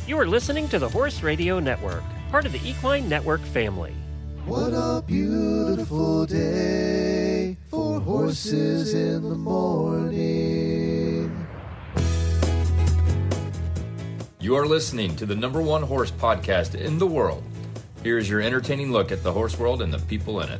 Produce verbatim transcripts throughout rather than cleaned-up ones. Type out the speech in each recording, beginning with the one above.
You are listening to the Horse Radio Network, part of the Equine Network family. What a beautiful day for horses in the morning. You are listening to the number one horse podcast in the world. Here is your entertaining look at the horse world and the people in it.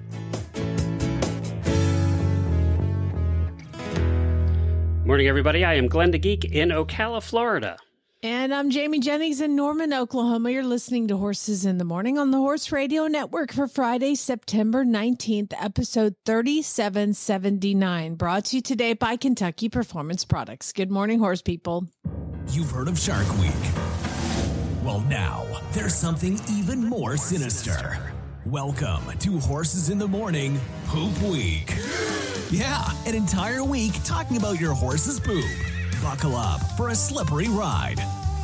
Morning, everybody. I am Glenn the Geek in Ocala, Florida. And I'm Jamie Jennings in Norman, Oklahoma. You're listening to Horses in the Morning on the Horse Radio Network for Friday, September nineteenth, episode thirty-seven seventy-nine, brought to you today by Kentucky Performance Products. Good morning, horse people. You've heard of Shark Week. Well, now there's something even more sinister. Welcome to Horses in the Morning Poop Week. Yeah, an entire week talking about your horse's poop. Buckle up for a slippery ride.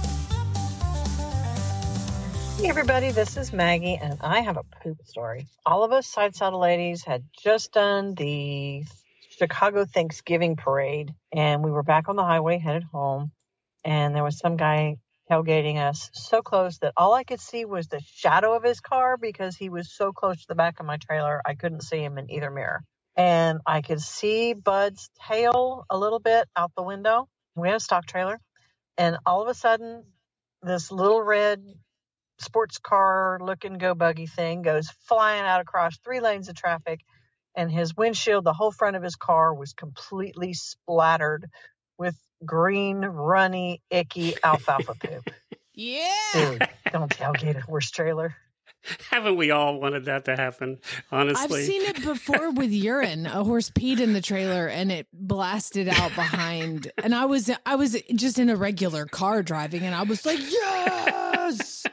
Hey everybody, this is Maggie, and I have a poop story. All of us side saddle ladies had just done the Chicago Thanksgiving parade, and we were back on the highway headed home, and there was some guy tailgating us so close that all I could see was the shadow of his car because he was so close to the back of my trailer, I couldn't see him in either mirror. And I could see Bud's tail a little bit out the window. We had a stock trailer, and all of a sudden, this little red sports car looking go buggy thing goes flying out across three lanes of traffic, and his windshield, the whole front of his car, was completely splattered with green, runny, icky alfalfa poop. Yeah. Dude, don't tailgate a horse trailer. Haven't we all wanted that to happen, honestly? I've seen it before with urine. A horse peed in the trailer and it blasted out behind. And I was I was just in a regular car driving, and I was like, yes!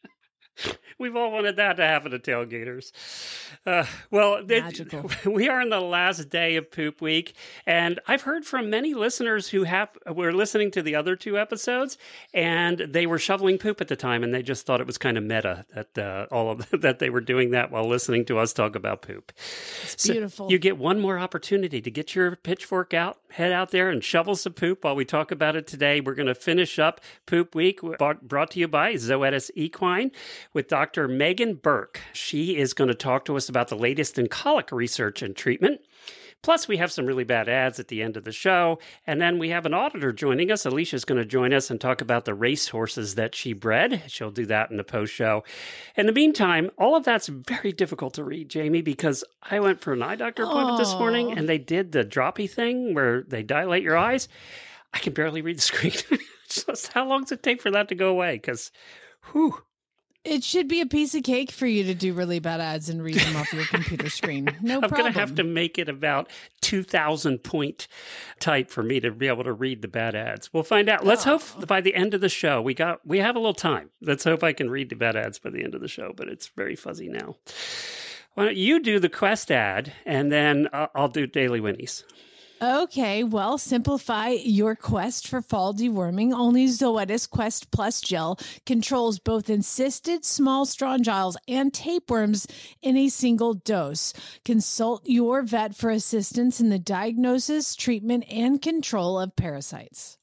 We've all wanted that to happen to tailgaters. Uh, well, Magical. It, we are in the last day of Poop Week, and I've heard from many listeners who have were listening to the other two episodes, and they were shoveling poop at the time, and they just thought it was kind of meta that uh, all of that they were doing that while listening to us talk about poop. It's beautiful. So you get one more opportunity to get your pitchfork out, head out there, and shovel some poop while we talk about it today. We're going to finish up Poop Week, brought to you by Zoetis Equine with Doctor Doctor Megan Burke. She is going to talk to us about the latest in colic research and treatment. Plus, we have some really bad ads at the end of the show. And then we have an auditor joining us. Alicia's going to join us and talk about the race horses that she bred. She'll do that in the post-show. In the meantime, all of that's very difficult to read, Jamie, because I went for an eye doctor appointment this morning, and they did the droppy thing where they dilate your eyes. I can barely read the screen. Just how long does it take for that to go away? Because, whew. It should be a piece of cake for you to do really bad ads and read them off your computer screen. No I'm problem. I'm going to have to make it about two thousand point type for me to be able to read the bad ads. We'll find out. Let's oh. hope by the end of the show, we got we have a little time. Let's hope I can read the bad ads by the end of the show, but it's very fuzzy now. Why don't you do the Quest ad, and then I'll, I'll do Daily Winnies. Okay, well, simplify your quest for fall deworming. Only Zoetis Quest Plus Gel controls both encysted small strongyles and tapeworms in a single dose. Consult your vet for assistance in the diagnosis, treatment, and control of parasites.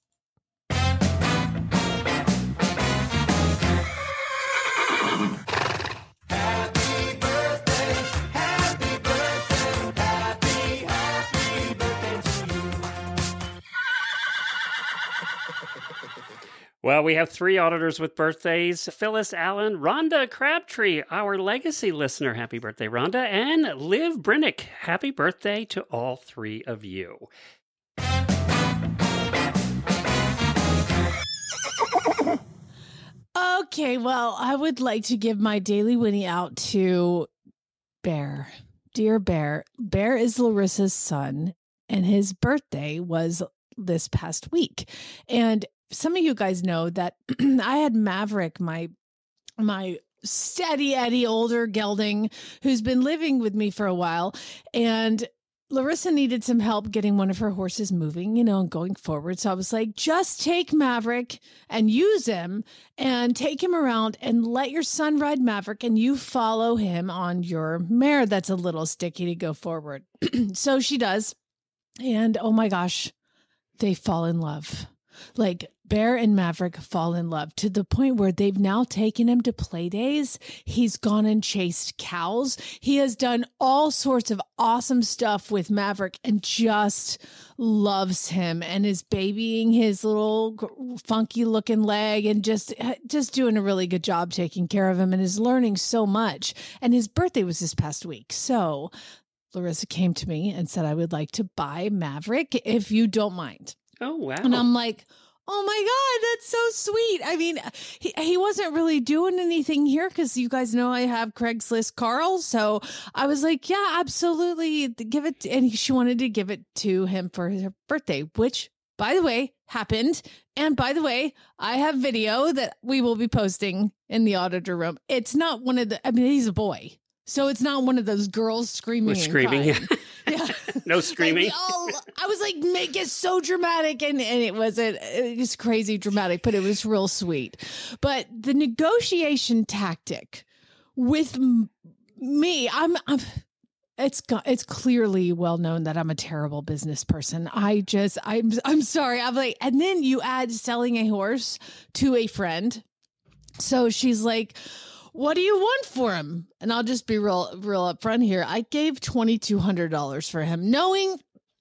Well, we have three auditors with birthdays. Phyllis Allen, Rhonda Crabtree, our legacy listener. Happy birthday, Rhonda. And Liv Brinnick. Happy birthday to all three of you. Okay, well, I would like to give my Daily Winnie out to Bear. Dear Bear, Bear is Larissa's son, and his birthday was this past week. And some of you guys know that I had Maverick, my my steady Eddie older gelding, who's been living with me for a while, and Larissa needed some help getting one of her horses moving, you know, and going forward. So I was like, just take Maverick and use him and take him around and let your son ride Maverick, and you follow him on your mare that's a little sticky to go forward. So she does. And oh my gosh, they fall in love. Like Bear and Maverick fall in love to the point where they've now taken him to play days. He's gone and chased cows. He has done all sorts of awesome stuff with Maverick and just loves him and is babying his little funky looking leg and just, just doing a really good job taking care of him and is learning so much. And his birthday was this past week. So Larissa came to me and said, I would like to buy Maverick if you don't mind. Oh, wow. And I'm like, oh my God, that's so sweet. I mean, he, he wasn't really doing anything here because you guys know I have Craigslist Carl. So I was like, yeah, absolutely. Give it. And she wanted to give it to him for his birthday, which, by the way, happened. And by the way, I have video that we will be posting in the auditor room. It's not one of the, I mean, he's a boy. So it's not one of those girls screaming. We're screaming. And yeah. No screaming. Like all, I was like, make it so dramatic. And, and it wasn't, it was crazy dramatic, but it was real sweet. But the negotiation tactic with m- me, I'm, I'm, it's, it's clearly well known that I'm a terrible business person. I just, I'm, I'm sorry. I'm like, and then you add selling a horse to a friend. So she's like, what do you want for him? And I'll just be real, real upfront here. I gave twenty-two hundred dollars for him, knowing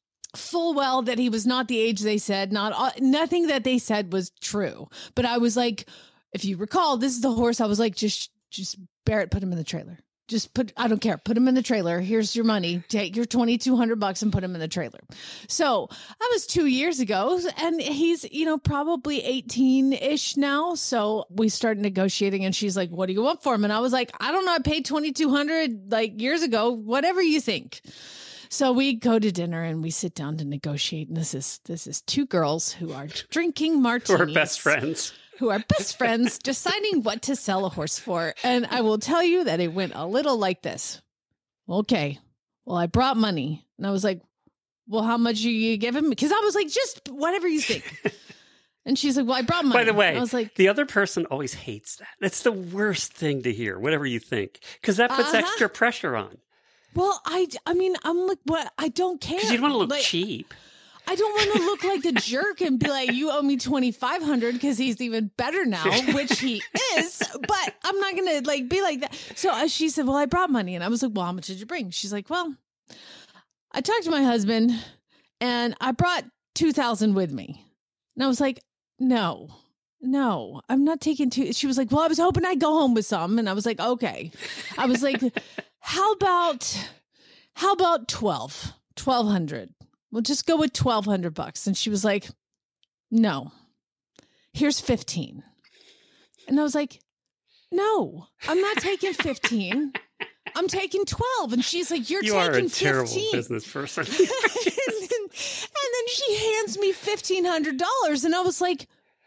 full well that he was not the age they said. Not nothing that they said was true. But I was like, if you recall, this is the horse. I was like, just, just Barrett, put him in the trailer. Just put, I don't care. Put him in the trailer. Here's your money. Take your twenty-two hundred bucks and put him in the trailer. So that was two years ago. And he's, you know, probably eighteen ish now. So we started negotiating and she's like, what do you want for him? And I was like, I don't know. I paid twenty-two hundred like years ago, whatever you think. So we go to dinner and we sit down to negotiate. And this is, this is two girls who are drinking martinis. Who are best friends. Who are best friends deciding what to sell a horse for. And I will tell you that it went a little like this. Okay, well, I brought money. And I was like, well, how much are you give him? Because I was like, just whatever you think. And she's like, well, I brought money. By the way, and I was like, the other person always hates that. That's the worst thing to hear, whatever you think, because that puts Uh-huh. extra pressure on. well, I, I mean, I'm like, what? I don't care. Because you don't want to look Like, cheap. I don't want to look like a jerk and be like, you owe me twenty-five hundred dollars because he's even better now, which he is. But I'm not going to like be like that. So uh, she said, well, I brought money. And I was like, well, how much did you bring? She's like, well, I talked to my husband and I brought two thousand dollars with me. And I was like, no, no, I'm not taking two. She was like, well, I was hoping I'd go home with some. And I was like, okay. I was like, how about, how about twelve, twelve hundred? We'll just go with twelve hundred bucks. And she was like, no, here's fifteen. And I was like, no, I'm not taking fifteen. I'm taking twelve. And she's like, you're You taking are a fifteen. terrible business person. and, then, and then she hands me fifteen hundred dollars. And I was like,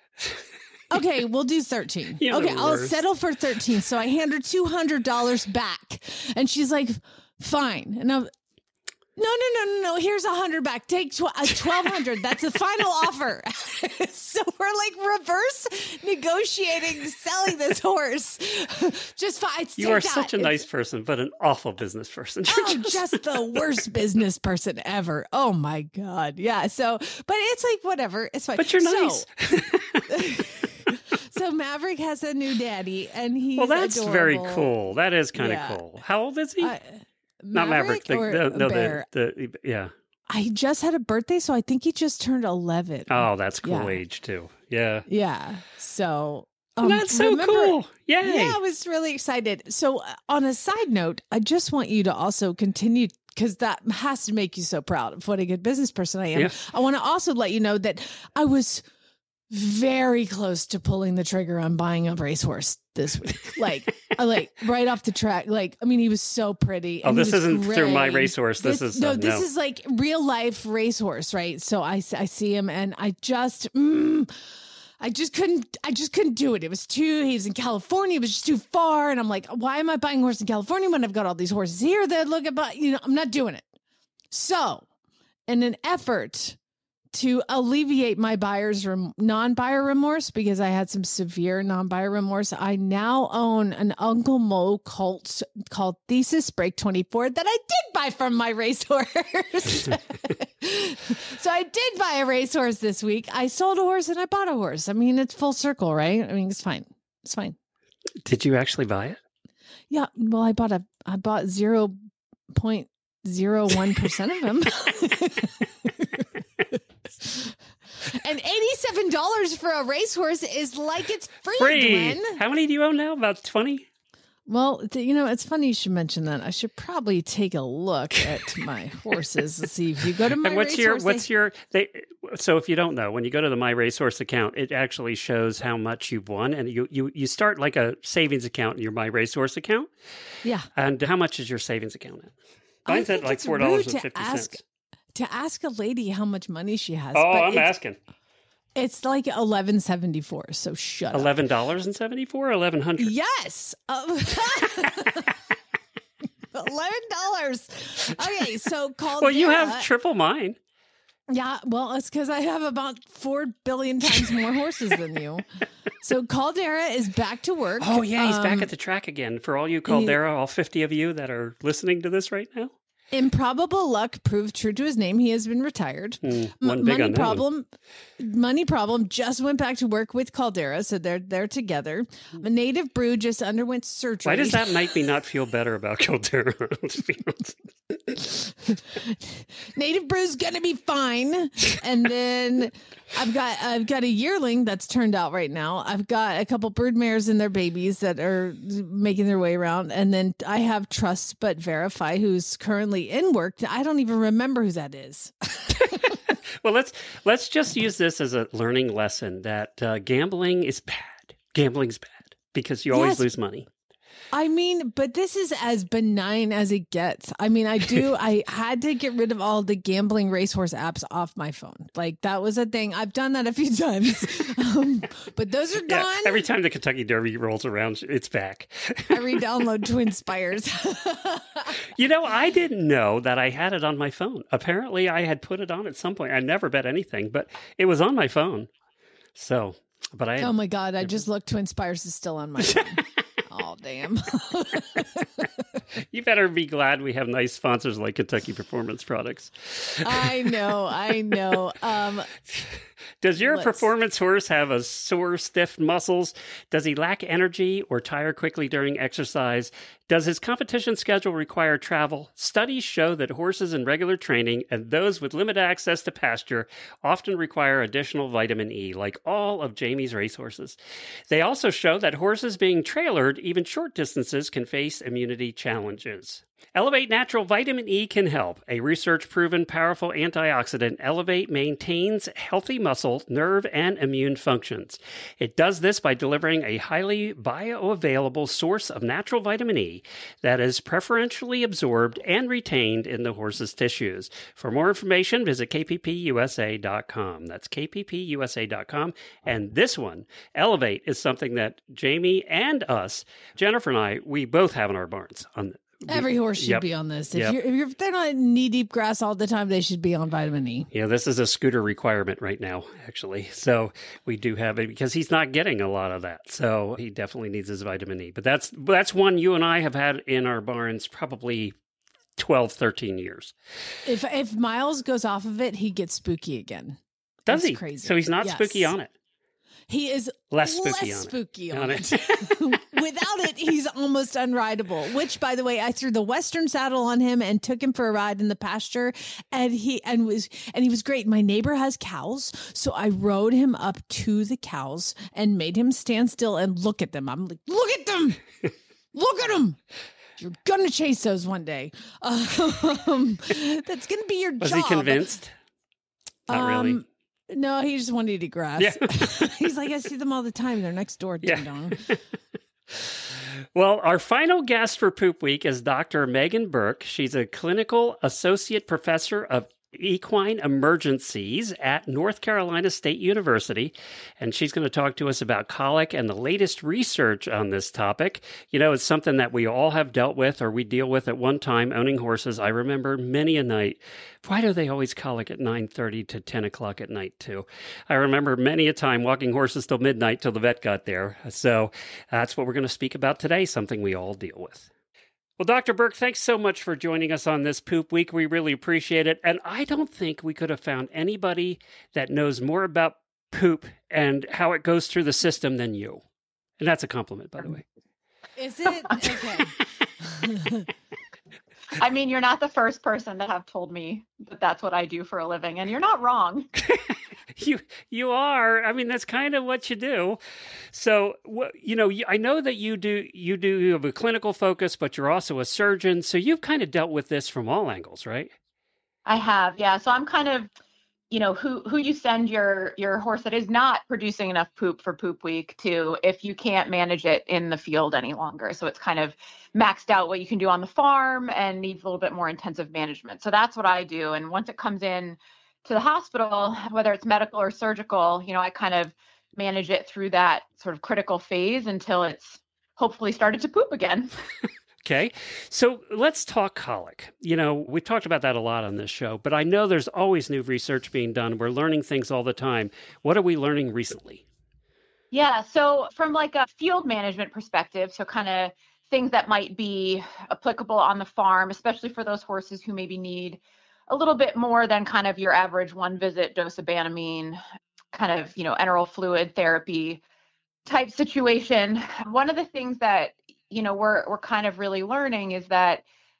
okay, we'll do thirteen. You're okay, the I'll worst. settle for thirteen. So I hand her two hundred dollars back. And she's like, fine. And I'm, no, no, no, no, no. Here's a hundred back. Take tw- uh, twelve hundred. That's the final offer. So we're like reverse negotiating, selling this horse. Just fine. You are such a nice person, but an awful business person. Oh, just the worst business person ever. Oh my God. Yeah. So, but it's like, whatever. It's fine. But you're nice. So, so Maverick has a new daddy and he's Well, that's adorable. very cool. That is kind of Yeah. cool. How old is he? Uh, Not Maverick. The, or the, no, the, Bear? the, yeah. I just had a birthday, so I think he just turned eleven. Oh, that's cool Yeah. age too. Yeah. Yeah. So um, that's so remember- cool. Yay. Yeah, I was really excited. So, uh, on a side note, I just want you to also continue because that has to make you so proud of what a good business person I am. Yeah. I want to also let you know that I was very close to pulling the trigger on buying a racehorse this week. Like, I like right off the track. Like, I mean, he was so pretty. Oh, and he this was isn't through my gray. racehorse. This, is no, uh, this no. is like real life racehorse, right? So I, I see him and I just, mm, I just couldn't, I just couldn't do it. It was too, he was in California. It was just too far. And I'm like, why am I buying a horse in California when I've got all these horses here that look at, you know, I'm not doing it. So in an effort to alleviate my buyer's rem- non-buyer remorse, because I had some severe non-buyer remorse, I now own an Uncle Mo Colt called Thesis Break twenty-four that I did buy from my racehorse. So I did buy a racehorse this week. I sold a horse and I bought a horse. I mean, it's full circle, right? I mean, it's fine. It's fine. Did you actually buy it? Yeah. Well, I bought a, I bought zero point zero one percent of them. And eighty-seven dollars for a racehorse is like it's free, Free. Glenn. How many do you own now? About twenty? Well, th- you know, it's funny you should mention that. I should probably take a look at my horses to see if you go to my And what's your racehorse, what's they- your they so if you don't know, when you go to the My Racehorse account, it actually shows how much you've won, and you you you start like a savings account in your My Racehorse account. Yeah. And how much is your savings account at? I Mine's at think like it's four rude dollars to and fifty ask cents. to ask a lady how much money she has. Oh, but I'm it's, asking. It's like eleven seventy four. So shut up. Eleven dollars and seventy four, eleven hundred. Yes. Uh, Eleven dollars. Okay, so call. Well, you have triple mine. Yeah, well, it's because I have about four billion times more horses than you. So Caldera is back to work. Oh yeah, he's back Um, at the track again. For all you Caldera, all fifty of you that are listening to this right now. Improbable luck proved true to his name. He has been retired. Hmm, M- one big money unknown. problem. Money problem just went back to work with Caldera, so they're they're together. A Native Brew just underwent surgery. Why does that make me not feel better about Caldera? To be honest. Native Brew's gonna be fine. And then I've got I've got a yearling that's turned out right now. I've got a couple broodmares and their babies that are making their way around. And then I have Trust But Verify, who's currently in work. I don't even remember who that is. Well, let's let's just use this as a learning lesson that uh, gambling is bad. Gambling's bad because you always Yes. lose money. I mean, but this is as benign as it gets. I mean, I do. I had to get rid of all the gambling racehorse apps off my phone. Like that was a thing. I've done that a few times, um, but those are Yeah, gone. every time the Kentucky Derby rolls around, it's back. I re-download Twin Spires. You know, I didn't know that I had it on my phone. Apparently, I had put it on at some point. I never bet anything, but it was on my phone. So, but I. Oh my God! I just looked. Twin Spires is still on my phone. Oh damn! You better be glad we have nice sponsors like Kentucky Performance Products. I know. I know. Um, Does your Let's- performance horse have a sore, stiff muscles? Does he lack energy or tire quickly during exercise? Does his competition schedule require travel? Studies show that horses in regular training and those with limited access to pasture often require additional vitamin E, like all of Jamie's racehorses. They also show that horses being trailered even short distances can face immunity challenges. Elevate Natural Vitamin E can help. A research-proven powerful antioxidant, Elevate maintains healthy muscle, nerve, and immune functions. It does this by delivering a highly bioavailable source of natural vitamin E that is preferentially absorbed and retained in the horse's tissues. For more information, visit k p p u s a dot com. That's k p p u s a dot com. And this one, Elevate, is something that Jamie and us, Jennifer and I, we both have in our barns. On every horse should Yep. be on this. If, Yep. you're, if, you're, if they're not in knee-deep grass all the time, they should be on vitamin E. Yeah, this is a scooter requirement right now, actually. So we do have it because he's not getting a lot of that. So he definitely needs his vitamin E. But that's that's one you and I have had in our barns probably twelve, thirteen years. If if Miles goes off of it, he gets spooky again. Does It's he? crazy. So he's not Yes. spooky on it. He is Less spooky less on it. spooky On on it. it. Without it, he's almost unrideable. Which, by the way, I threw the Western saddle on him and took him for a ride in the pasture, and he and was and he was great. My neighbor has cows, so I rode him up to the cows and made him stand still and look at them. I'm like, look at them, look at them. You're gonna chase those one day. Um, that's gonna be your Was job. he convinced? Not really. Um, No, he just wanted to eat grass. Yeah. He's like, I see them all the time. They're next door. Yeah. Ding dong. Well, our final guest for Poop Week is Doctor Megan Burke. She's a clinical associate professor of equine emergencies at North Carolina State University, and she's going to talk to us about colic and the latest research on this topic. You know, it's something that we all have dealt with or we deal with at one time owning horses. I remember many a night. Why do they always colic at nine thirty to ten o'clock at night too? I remember many a time walking horses till midnight till the vet got there. So that's what we're going to speak about today, something we all deal with. Well, Doctor Burke, thanks so much for joining us on this Poop Week. We really appreciate it. And I don't think we could have found anybody that knows more about poop and how it goes through the system than you. And that's a compliment, by the way. Is it? Okay. I mean, you're not the first person to have told me that that's what I do for a living, and you're not wrong. You you are. I mean, that's kind of what you do. So, what you know, I know that you do. You do. You have a clinical focus, but you're also a surgeon. So you've kind of dealt with this from all angles, right? I have, yeah. So I'm kind of, you know, who who you send your your horse that is not producing enough poop for Poop Week to, if you can't manage it in the field any longer. So it's kind of maxed out what you can do on the farm and needs a little bit more intensive management. So that's what I do. And once it comes in to the hospital, whether it's medical or surgical, you know, I kind of manage it through that sort of critical phase until it's hopefully started to poop again. Okay. So let's talk colic. You know, we talked about that a lot on this show, but I know there's always new research being done. We're learning things all the time. What are we learning recently? Yeah. So from like a field management perspective, so kind of things that might be applicable on the farm, especially for those horses who maybe need a little bit more than kind of your average one visit dose of Banamine, kind of, you know, enteral fluid therapy type situation. One of the things that, you know, we're we're kind of really learning is that,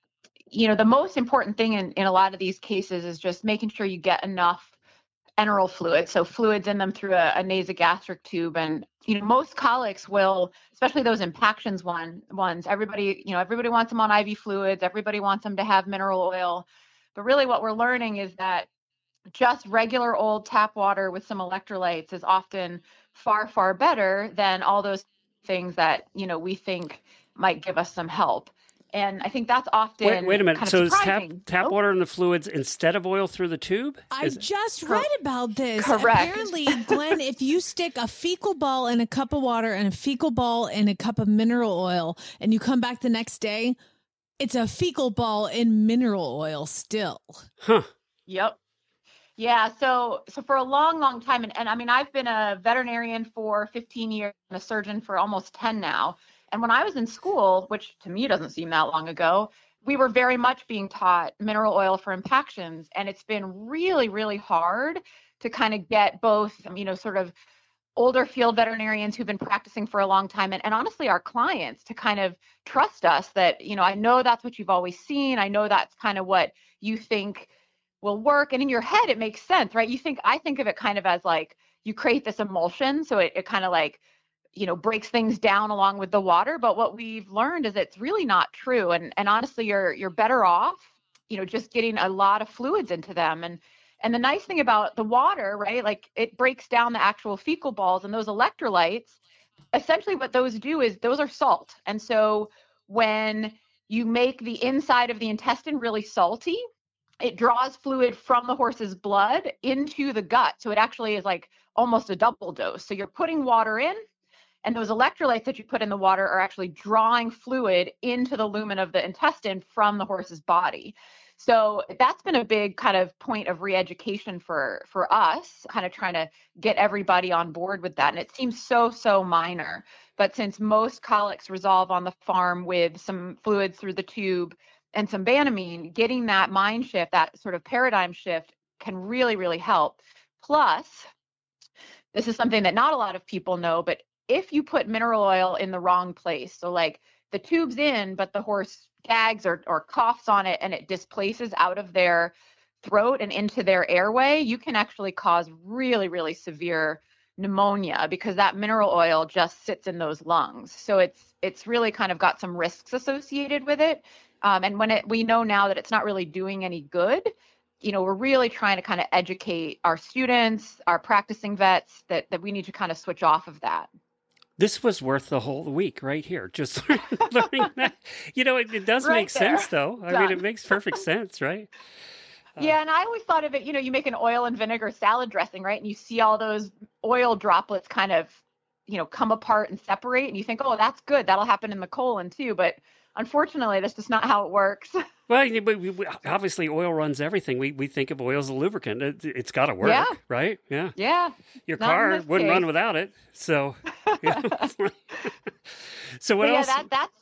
you know, the most important thing in, in a lot of these cases is just making sure you get enough enteral fluid, so fluids in them through a, a nasogastric tube. And, you know, most colics will, especially those impactions one ones, everybody, you know, everybody wants them on I V fluids, everybody wants them to have mineral oil. But really what we're learning is that just regular old tap water with some electrolytes is often far, far better than all those things that, you know, we think might give us some help. And I think that's often Wait, wait a minute. Kind of so is tap, surprising. tap Oh. water in the fluids instead of oil through the tube? I Is- just read about this. Correct. Apparently, Glenn, if you stick a fecal ball in a cup of water and a fecal ball in a cup of mineral oil, and you come back the next day, it's a fecal ball in mineral oil still. Huh. Yep. Yeah. So, so for a long, long time, and, and I mean, I've been a veterinarian for fifteen years and a surgeon for almost ten now. And when I was in school, which to me doesn't seem that long ago, we were very much being taught mineral oil for impactions. And it's been really, really hard to kind of get both, you know, sort of older field veterinarians who've been practicing for a long time and, and honestly our clients to kind of trust us that, you know, I know that's what you've always seen. I know that's kind of what you think will work. And in your head, it makes sense, right? You think, I think of it kind of as like you create this emulsion. So it, it kind of like, you know, breaks things down along with the water. But what we've learned is it's really not true. And, and honestly, you're, you're better off, you know, just getting a lot of fluids into them. And And the nice thing about the water, right, like it breaks down the actual fecal balls, and those electrolytes, essentially what those do is those are salt. And so when you make the inside of the intestine really salty, it draws fluid from the horse's blood into the gut. So it actually is like almost a double dose. So you're putting water in, and those electrolytes that you put in the water are actually drawing fluid into the lumen of the intestine from the horse's body. So that's been a big kind of point of re-education for, for us, kind of trying to get everybody on board with that. And it seems so, so minor. But since most colics resolve on the farm with some fluids through the tube and some Banamine, getting that mind shift, that sort of paradigm shift can really, really help. Plus, this is something that not a lot of people know, but if you put mineral oil in the wrong place, so like the tube's in, but the horse gags or, or coughs on it and it displaces out of their throat and into their airway, you can actually cause really, really severe pneumonia because that mineral oil just sits in those lungs. So it's it's really kind of got some risks associated with it. Um, and when it, we know now that it's not really doing any good, you know, we're really trying to kind of educate our students, our practicing vets, that, that we need to kind of switch off of that. This was worth the whole week right here. Just learning that. You know, it, it does Right make there. sense, though. I Done. mean, it makes perfect sense, right? Uh, Yeah, and I always thought of it, you know, you make an oil and vinegar salad dressing, right? And you see all those oil droplets kind of, you know, come apart and separate. And you think, oh, that's good. That'll happen in the colon too. But unfortunately, that's just not how it works. Well, we, we, we, obviously, oil runs everything. We we think of oil as a lubricant. It, it's got to work, Yeah. right? Yeah. Yeah. Your Not in car this wouldn't case. run without it. So, yeah. So what But yeah, else? that, that's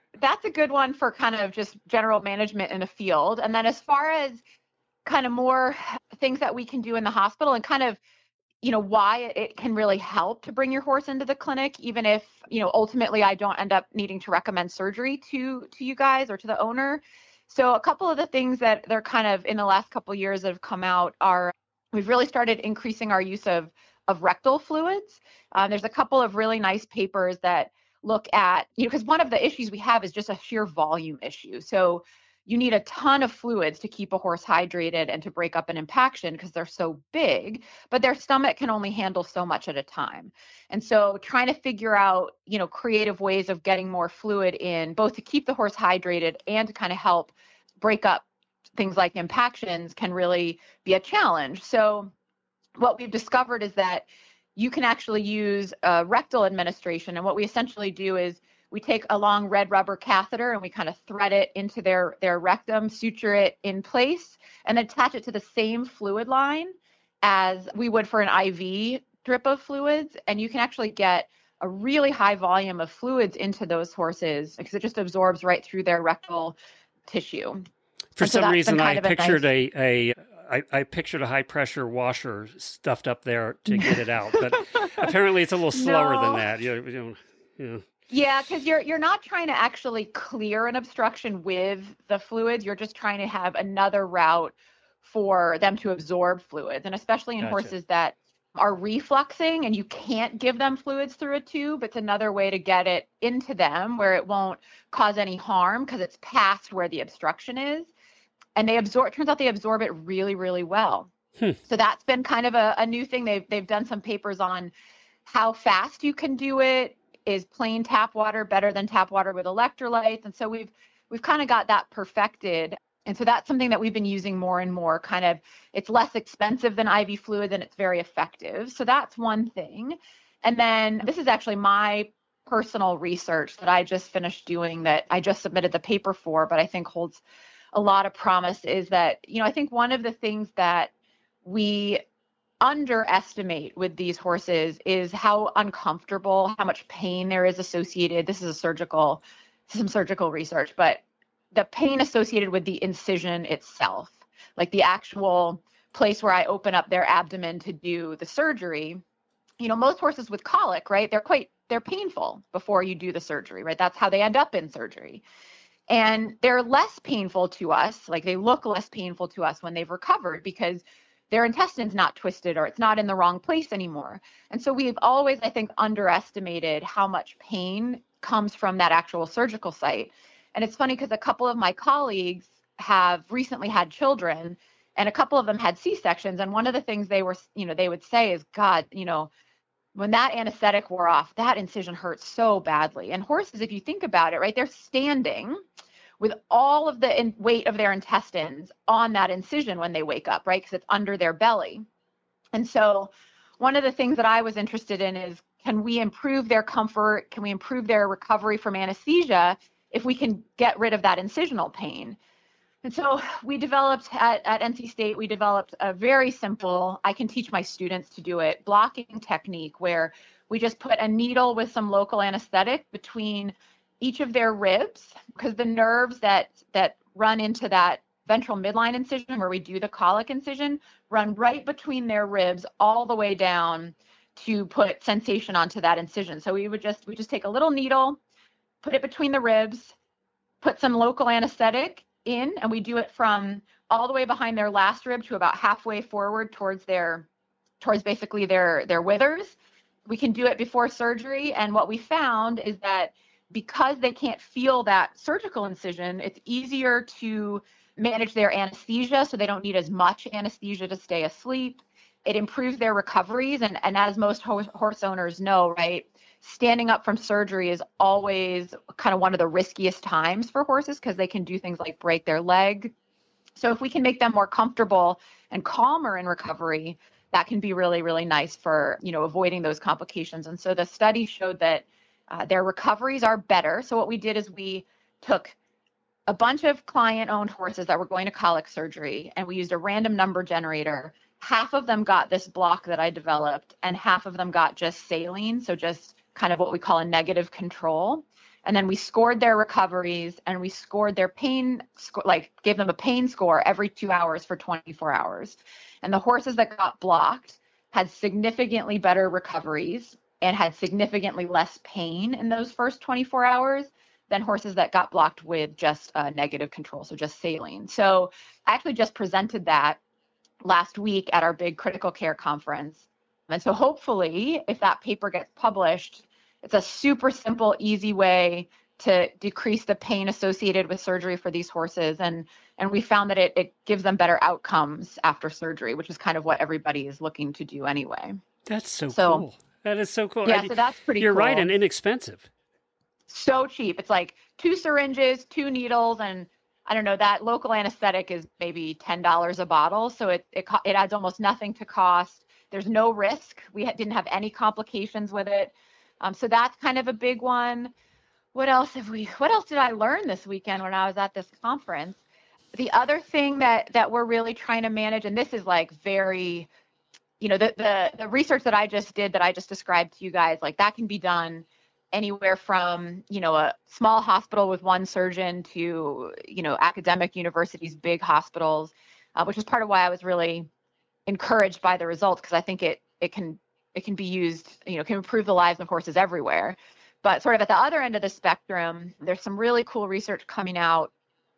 that's a good one for kind of just general management in a field. And then as far as kind of more things that we can do in the hospital and kind of, you know, why it can really help to bring your horse into the clinic, even if, you know, ultimately I don't end up needing to recommend surgery to, to you guys or to the owner. So a couple of the things that they're kind of in the last couple of years that have come out are we've really started increasing our use of, of rectal fluids. Um, there's a couple of really nice papers that look at, you know, because one of the issues we have is just a sheer volume issue. So you need a ton of fluids to keep a horse hydrated and to break up an impaction because they're so big, but their stomach can only handle so much at a time. And so trying to figure out, you know, creative ways of getting more fluid in, both to keep the horse hydrated and to kind of help break up things like impactions, can really be a challenge. So what we've discovered is that you can actually use uh, rectal administration. And what we essentially do is we take a long red rubber catheter and we kind of thread it into their, their rectum, suture it in place, and then attach it to the same fluid line as we would for an I V drip of fluids. And you can actually get a really high volume of fluids into those horses because it just absorbs right through their rectal tissue. For and some so reason, I kind of pictured a, nice... a, a I, I pictured a high pressure washer stuffed up there to get it out, but apparently it's a little slower no. than that. You, you know, you know. Yeah, because you're you're not trying to actually clear an obstruction with the fluids. You're just trying to have another route for them to absorb fluids, and especially in Gotcha. horses that are refluxing and you can't give them fluids through a tube. It's another way to get it into them where it won't cause any harm because it's past where the obstruction is. And they absorb, it turns out they absorb it really, really well. Hmm. So that's been kind of a, a new thing. They've, they've done some papers on how fast you can do it. Is plain tap water better than tap water with electrolytes? And so we've, we've kind of got that perfected. And so that's something that we've been using more and more. Kind of, it's less expensive than I V fluid and it's very effective. So that's one thing. And then this is actually my personal research that I just finished doing that I just submitted the paper for, but I think holds a lot of promise is that, you know, I think one of the things that we underestimate with these horses is how uncomfortable, how much pain there is associated. This is a surgical, some surgical research, but the pain associated with the incision itself, like the actual place where I open up their abdomen to do the surgery. You know, most horses with colic, right? They're quite, they're painful before you do the surgery, right? That's how they end up in surgery. And they're less painful to us, like they look less painful to us when they've recovered because their intestine's not twisted or it's not in the wrong place anymore. And so we've always, I think, underestimated how much pain comes from that actual surgical site. And it's funny because a couple of my colleagues have recently had children and a couple of them had C-sections. And one of the things they were, you know, they would say is, God, you know, when that anesthetic wore off, that incision hurt so badly. And horses, if you think about it, right, they're standing with all of the in- weight of their intestines on that incision when they wake up, right, because it's under their belly. And so one of the things that I was interested in is, can we improve their comfort? Can we improve their recovery from anesthesia if we can get rid of that incisional pain? And so we developed at, at N C State, we developed a very simple, I can teach my students to do it, blocking technique where we just put a needle with some local anesthetic between each of their ribs, because the nerves that that run into that ventral midline incision where we do the colic incision run right between their ribs all the way down to put sensation onto that incision. So we would just, we just take a little needle, put it between the ribs, put some local anesthetic in, and we do it from all the way behind their last rib to about halfway forward towards their, towards basically their, their withers. We can do it before surgery. And what we found is that because they can't feel that surgical incision, it's easier to manage their anesthesia so they don't need as much anesthesia to stay asleep. It improves their recoveries. And, and as most ho- horse owners know, right, standing up from surgery is always kind of one of the riskiest times for horses because they can do things like break their leg. So if we can make them more comfortable and calmer in recovery, that can be really, really nice for, you know, avoiding those complications. And so the study showed that uh, their recoveries are better. So what we did is we took a bunch of client-owned horses that were going to colic surgery, and we used a random number generator. Half of them got this block that I developed, and half of them got just saline, so just kind of what we call a negative control. And then we scored their recoveries and we scored their pain, sco- like gave them a pain score every two hours for twenty-four hours. And the horses that got blocked had significantly better recoveries and had significantly less pain in those first twenty-four hours than horses that got blocked with just uh, negative control, so just saline. So I actually just presented that last week at our big critical care conference. And so hopefully, if that paper gets published, it's a super simple, easy way to decrease the pain associated with surgery for these horses. And and we found that it, it gives them better outcomes after surgery, which is kind of what everybody is looking to do anyway. That's so, so cool. That is so cool. Yeah, I, so that's pretty you're cool. You're right, and inexpensive. So cheap. It's like two syringes, two needles, and I don't know, that local anesthetic is maybe ten dollars a bottle. So it, it, it adds almost nothing to cost. There's no risk. We ha- didn't have any complications with it. Um, so that's kind of a big one. What else have we, what else did I learn this weekend when I was at this conference? The other thing that, that we're really trying to manage, and this is like very, you know, the, the, the research that I just did, that I just described to you guys, like that can be done anywhere from, you know, a small hospital with one surgeon to, you know, academic universities, big hospitals, uh, which is part of why I was really encouraged by the results, because I think it, it can, it can be used, you know, can improve the lives of horses everywhere. But sort of at the other end of the spectrum, there's some really cool research coming out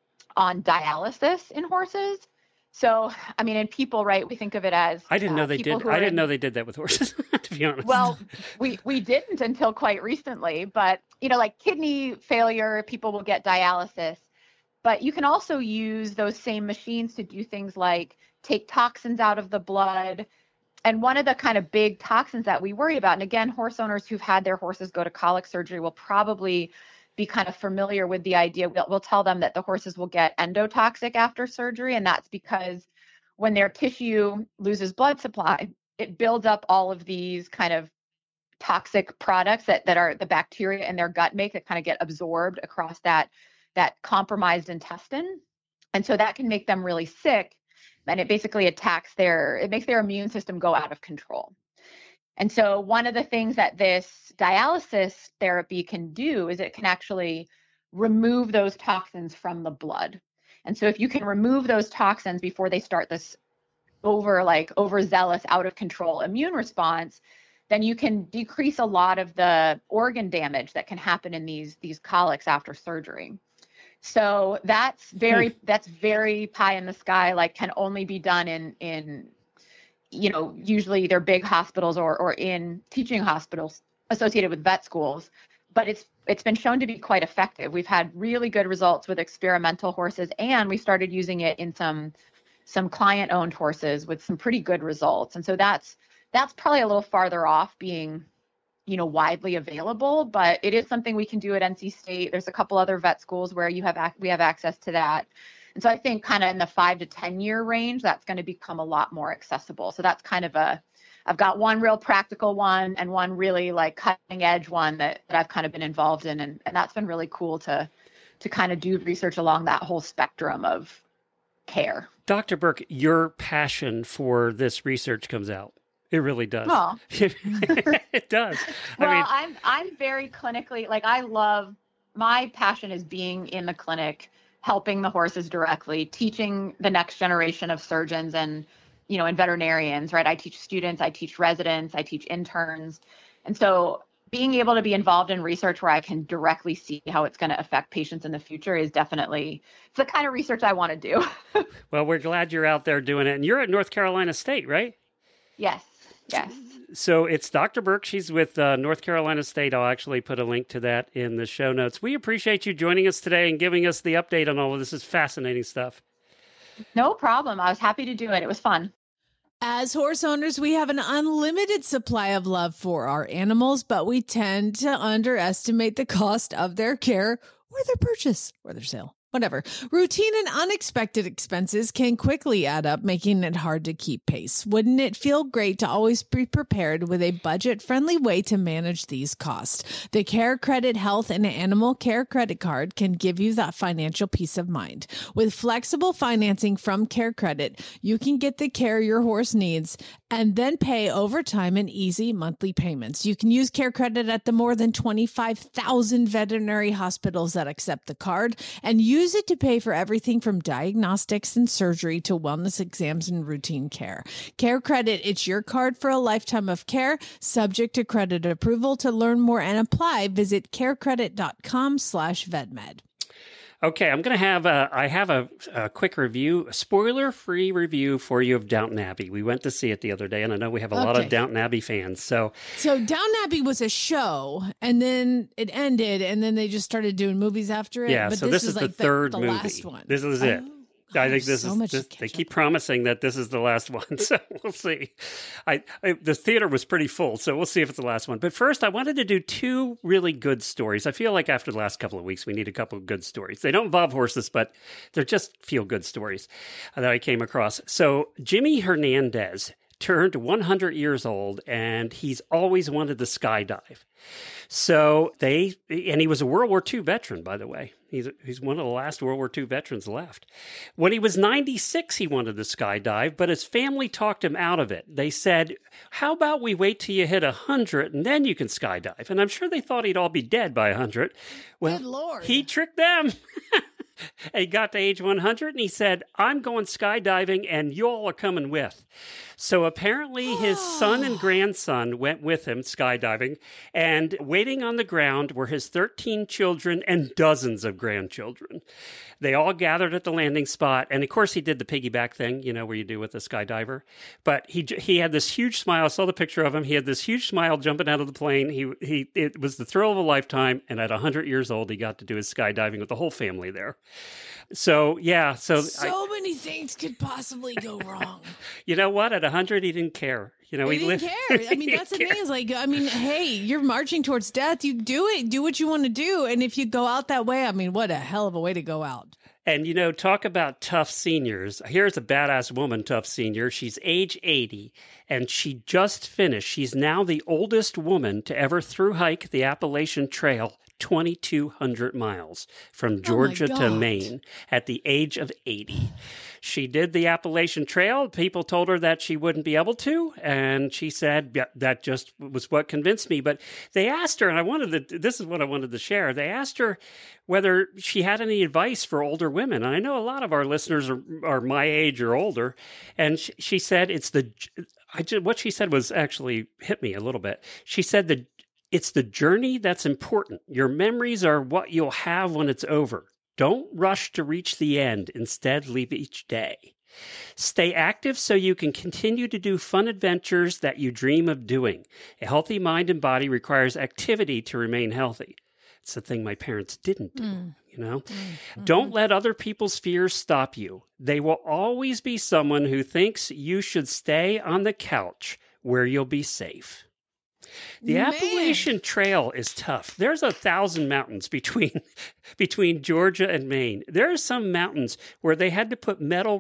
on dialysis in horses. So, I mean, in people, right, we think of it as I didn't know uh, they did. I didn't in, know they did that with horses, to be honest. Well, we, we didn't until quite recently. But, you know, like kidney failure, people will get dialysis. But you can also use those same machines to do things like take toxins out of the blood. And one of the kind of big toxins that we worry about, and again, horse owners who've had their horses go to colic surgery will probably be kind of familiar with the idea. We'll, we'll tell them that the horses will get endotoxic after surgery. And that's because when their tissue loses blood supply, it builds up all of these kind of toxic products that, that are the bacteria in their gut make that kind of get absorbed across that, that compromised intestine. And so that can make them really sick. And it basically attacks their, it makes their immune system go out of control. And so one of the things that this dialysis therapy can do is it can actually remove those toxins from the blood. And so if you can remove those toxins before they start this over like overzealous, out of control immune response, then you can decrease a lot of the organ damage that can happen in these, these colics after surgery. So that's very, hmm. that's very pie in the sky, like can only be done in, in, you know, usually they're big hospitals or, or in teaching hospitals associated with vet schools, but it's, it's been shown to be quite effective. We've had really good results with experimental horses, and we started using it in some, some client owned horses with some pretty good results. And so that's, that's probably a little farther off being, you know, widely available, but it is something we can do at N C State. There's a couple other vet schools where you have, ac- we have access to that. And so I think kind of in the five to ten year range, that's going to become a lot more accessible. So that's kind of a, I've got one real practical one and one really like cutting edge one that, that I've kind of been involved in. And, and that's been really cool to, to kind of do research along that whole spectrum of care. Doctor Burke, your passion for this research comes out. It really does. Oh. It does. Well, I mean, I'm I'm very clinically, like I love, my passion is being in the clinic, helping the horses directly, teaching the next generation of surgeons and, you know, and veterinarians, right? I teach students, I teach residents, I teach interns. And so being able to be involved in research where I can directly see how it's going to affect patients in the future is definitely, it's the kind of research I want to do. Well, we're glad you're out there doing it. And you're at North Carolina State, right? Yes. Yes. So it's Doctor Burke. She's with uh, North Carolina State. I'll actually put a link to that in the show notes. We appreciate you joining us today and giving us the update on all of this. Is fascinating stuff. No problem. I was happy to do it. It was fun. As horse owners, we have an unlimited supply of love for our animals, but we tend to underestimate the cost of their care or their purchase or their sale. Whatever. Routine and unexpected expenses can quickly add up, making it hard to keep pace. Wouldn't it feel great to always be prepared with a budget-friendly way to manage these costs? The Care Credit Health and Animal Care Credit Card can give you that financial peace of mind. With flexible financing from Care Credit, you can get the care your horse needs and then pay over time in easy monthly payments. You can use Care Credit at the more than twenty-five thousand veterinary hospitals that accept the card and use Use it to pay for everything from diagnostics and surgery to wellness exams and routine care. Care Credit, it's your card for a lifetime of care, subject to credit approval. To learn more and apply, visit carecredit.com slash vetmed. Okay, I'm going to have a, I have a, a quick review, a spoiler-free review for you of Downton Abbey. We went to see it the other day, and I know we have a okay. lot of Downton Abbey fans. So, so Downton Abbey was a show, and then it ended, and then they just started doing movies after it. Yeah, but so this, this is like the third the, the movie. Last one. This is it. Oh. I think this so is, this, they keep up. promising that this is the last one, so we'll see. I, I the theater was pretty full, so we'll see if it's the last one. But first, I wanted to do two really good stories. I feel like after the last couple of weeks, we need a couple of good stories. They don't involve horses, but they're just feel-good stories that I came across. So Jimmy Hernandez turned one hundred years old, and he's always wanted to skydive. So they, and he was a World War Two veteran, by the way. He's he's one of the last World War Two veterans left. When he was ninety-six, he wanted to skydive, but his family talked him out of it. They said, how about we wait till you hit one hundred and then you can skydive? And I'm sure they thought he'd all be dead by one hundred. Well, Good Lord. He tricked them. He got to age one hundred and he said, I'm going skydiving and you all are coming with. So apparently his son and grandson went with him skydiving, and waiting on the ground were his thirteen children and dozens of grandchildren. They all gathered at the landing spot. And of course he did the piggyback thing, you know, where you do with a skydiver. But he he had this huge smile. I saw the picture of him. He had this huge smile jumping out of the plane. He he It was the thrill of a lifetime. And at one hundred years old, he got to do his skydiving with the whole family there. So, yeah. So, so I, many things could possibly go wrong. You know what? At one hundred, he didn't care. You know, he, he didn't lived, care. I mean, that's the thing is like, I mean, hey, you're marching towards death. You do it. Do what you want to do. And if you go out that way, I mean, what a hell of a way to go out. And, you know, talk about tough seniors. Here's a badass woman, tough senior. She's age eighty, and she just finished. She's now the oldest woman to ever through hike the Appalachian Trail, twenty-two hundred miles from Georgia oh to Maine at the age of eighty. She did the Appalachian Trail. People told her that she wouldn't be able to, and she said, yeah, that just was what convinced me. But they asked her, and I wanted to, this is what I wanted to share. They asked her whether she had any advice for older women. And I know a lot of our listeners are, are my age or older. And she, she said, it's the, I just, what she said was actually hit me a little bit. She said that it's the journey that's important. Your memories are what you'll have when it's over. Don't rush to reach the end. Instead, live each day. Stay active so you can continue to do fun adventures that you dream of doing. A healthy mind and body requires activity to remain healthy. It's the thing my parents didn't do, mm. you know? Mm-hmm. Don't let other people's fears stop you. They will always be someone who thinks you should stay on the couch where you'll be safe. The Man. Appalachian Trail is tough. There's a thousand mountains between between Georgia and Maine. There are some mountains where they had to put metal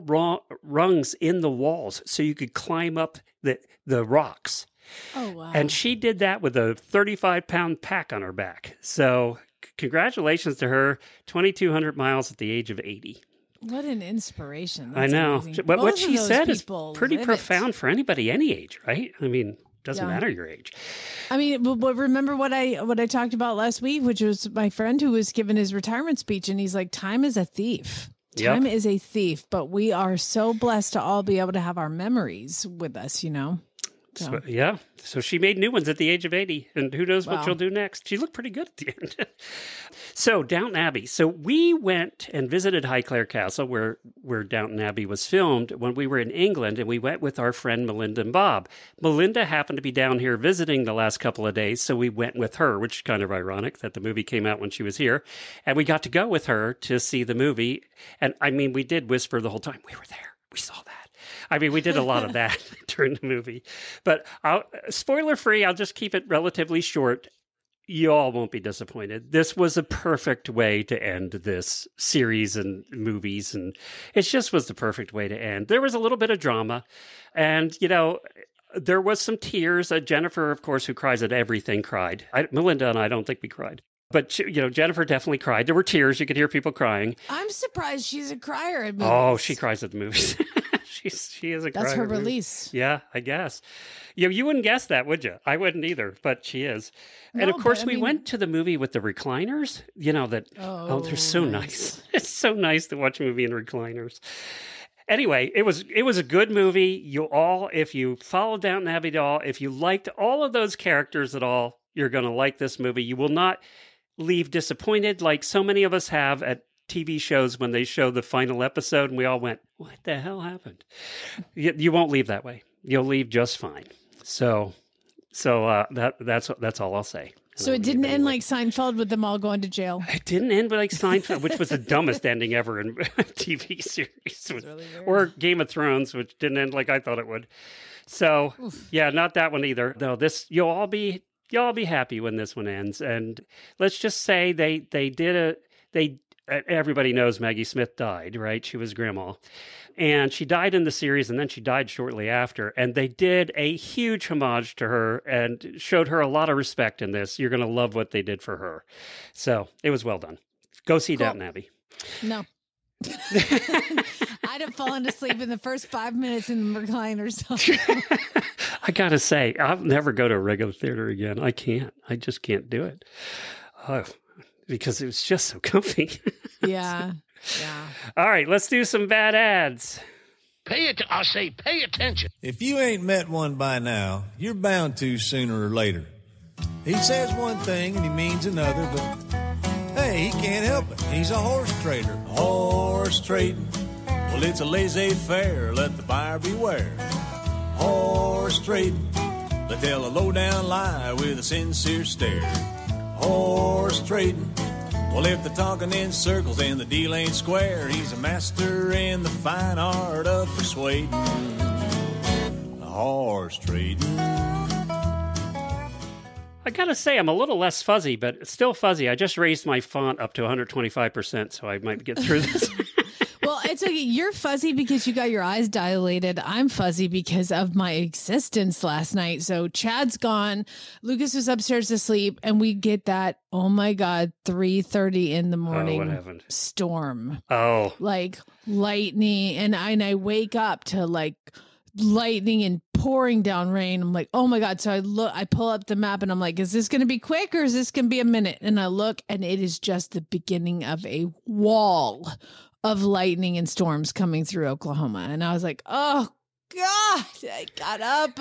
rungs in the walls so you could climb up the, the rocks. Oh, wow. And she did that with a thirty-five pound pack on her back. So congratulations to her, twenty-two hundred miles at the age of eighty. What an inspiration. I That's know. Amazing. But Both what she said is pretty live profound it. for anybody any age, right? I mean, doesn't yeah. matter your age. I mean, but, but remember what I what I talked about last week, which was my friend who was giving his retirement speech, and he's like, time is a thief. Time yep. is a thief, but we are so blessed to all be able to have our memories with us, you know? So. So, yeah. So she made new ones at the age of eighty, and who knows wow. what she'll do next. She looked pretty good at the end. So Downton Abbey. So we went and visited Highclere Castle, where, where Downton Abbey was filmed, when we were in England, and we went with our friend Melinda and Bob. Melinda happened to be down here visiting the last couple of days, so we went with her, which is kind of ironic that the movie came out when she was here. And we got to go with her to see the movie. And I mean, we did whisper the whole time, we were there. We saw that. I mean, we did a lot of that during the movie. But I'll, spoiler free, I'll just keep it relatively short. you all won't be disappointed. This was a perfect way to end this series and movies, and it just was the perfect way to end. There was a little bit of drama, and, you know, there was some tears. Uh, Jennifer, of course, who cries at everything, cried. I, Melinda and I don't think we cried. But, she, you know, Jennifer definitely cried. There were tears. You could hear people crying. I'm surprised she's a crier at movies. Oh, she cries at the movies. She's, she is a crier. That's her at movies. release. Yeah, I guess. You, you wouldn't guess that, would you? I wouldn't either, but she is. No, and of course, but, I we mean- went to the movie with the recliners. You know, that, oh, Oh, they're so nice. nice. It's so nice to watch a movie in recliners. Anyway, it was it was a good movie. You all, if you followed Downton Abbey at all, if you liked all of those characters at all, you're going to like this movie. You will not leave disappointed like so many of us have at T V shows when they show the final episode and we all went, what the hell happened? You, you won't leave that way. You'll leave just fine. So, so uh, that that's that's all I'll say. So it didn't end like Seinfeld with them all going to jail. It didn't end like Seinfeld, which was the dumbest ending ever in a T V series, really weird. or Game of Thrones, which didn't end like I thought it would. So, Oof. yeah, not that one either. No, this you'll all be you'll all be happy when this one ends. And let's just say they they did a they. Everybody knows Maggie Smith died, right? She was grandma. And she died in the series, and then she died shortly after. And they did a huge homage to her and showed her a lot of respect in this. You're going to love what they did for her. So it was well done. Go see Cool. Downton Abbey. No. I'd have fallen asleep in the first five minutes in the recliners. I got to say, I'll never go to a regular theater again. I can't. I just can't do it. Oh, because it was just so comfy. Yeah. Yeah. All right, let's do some bad ads. Pay it. I say, pay attention. If you ain't met one by now, you're bound to sooner or later. He says one thing and he means another, but hey, he can't help it. He's a horse trader. Horse trading. Well, it's a laissez-faire. Let the buyer beware. Horse trading. They tell a low-down lie with a sincere stare. Horse trading. Well, if they're talking in circles and the deal ain't square, he's a master in the fine art of persuading. Horse trading. I gotta say, I'm a little less fuzzy, but it's still fuzzy. I just raised my font up to one hundred twenty-five percent, so I might get through this. Well, it's okay. You're fuzzy because you got your eyes dilated. I'm fuzzy because of my existence last night. So Chad's gone. Lucas was upstairs to sleep, and we get that, oh my God, three thirty in the morning what happened? storm. Oh, Like lightning. And I, and I wake up to like lightning and pouring down rain. I'm like, oh my God. So I look, I pull up the map and I'm like, is this going to be quick or is this going to be a minute? And I look and it is just the beginning of a wall of lightning and storms coming through Oklahoma. And I was like, oh God, I got up.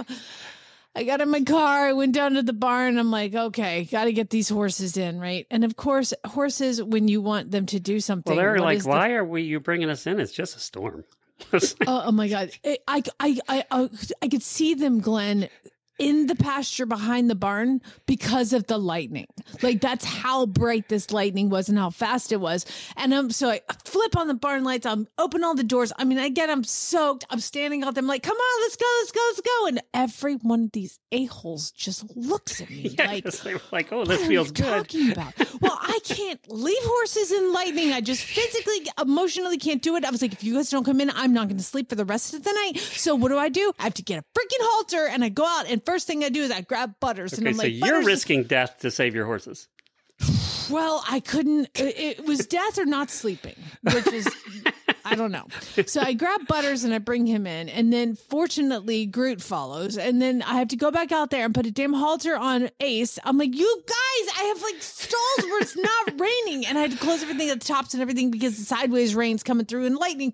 I got in my car. I went down to the barn. I'm like, okay, got to get these horses in, right? And of course, horses, when you want them to do something. well, they're what like, is the- why are we you bringing us in? It's just a storm. oh, oh my God. I, I, I, I, I could see them, Glenn, in the pasture behind the barn because of the lightning. Like that's how bright this lightning was and how fast it was. And um, so I flip on the barn lights. I'm open all the doors. I mean, again, I'm soaked. I'm standing out there. I'm like, come on, let's go, let's go, let's go. And every one of these a-holes just looks at me yeah, like, 'cause they were like, oh, what this are feels you good. talking about? Well, I can't leave horses in lightning. I just physically, emotionally can't do it. I was like, if you guys don't come in, I'm not going to sleep for the rest of the night. So what do I do? I have to get a freaking halter and I go out and first thing I do is I grab Butters and Okay, I'm so like, you're Butters, risking death to save your horses. well, I couldn't. It, it was death or not sleeping, which is, I don't know. So I grab Butters and I bring him in. And then fortunately, Groot follows. And then I have to go back out there and put a damn halter on Ace. I'm like, you guys, I have like stalls where it's not raining. And I had to close everything at the tops and everything because the sideways rain's coming through and lightning.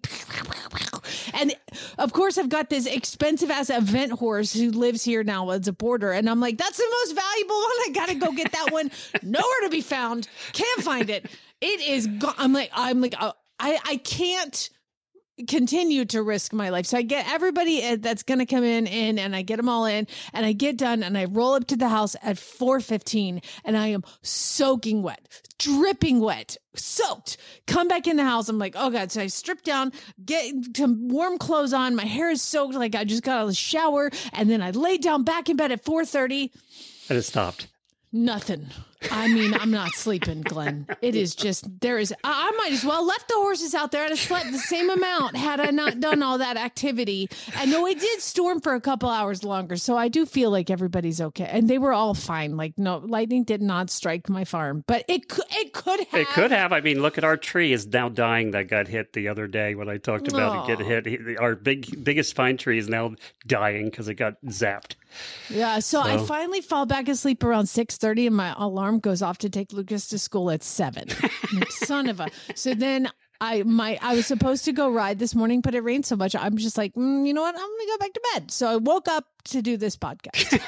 And of course, I've got this expensive ass event horse who lives here now as a boarder. And I'm like, that's the most valuable one. I got to go get that one. Nowhere to be found. Can't find it. It is gone. I'm like, I'm like, uh, I, I can't continue to risk my life. So I get everybody that's going to come in, in and I get them all in and I get done and I roll up to the house at four fifteen and I am soaking wet, dripping wet, soaked. Come back in the house. I'm like, oh God. So I strip down, get some warm clothes on. My hair is soaked. Like I just got out of the shower and then I laid down back in bed at four thirty. And it stopped. Nothing. I mean, I'm not sleeping, Glenn. It is just, there is, I, I might as well left the horses out there. I'd have slept the same amount had I not done all that activity. I know it did storm for a couple hours longer, so I do feel like everybody's okay. And they were all fine. Like, no, lightning did not strike my farm, but it could, it could have. It could have. I mean, look at our tree is now dying that got hit the other day when I talked about Oh. it get hit. He- Our big, biggest pine tree is now dying because it got zapped. Yeah, so, I So- finally fall back asleep around six thirty and my alarm goes off to take Lucas to school at seven. Like, son of a. So then I my I was supposed to go ride this morning, but it rained so much. I'm just like, mm, you know what? I'm going to go back to bed. So I woke up to do this podcast.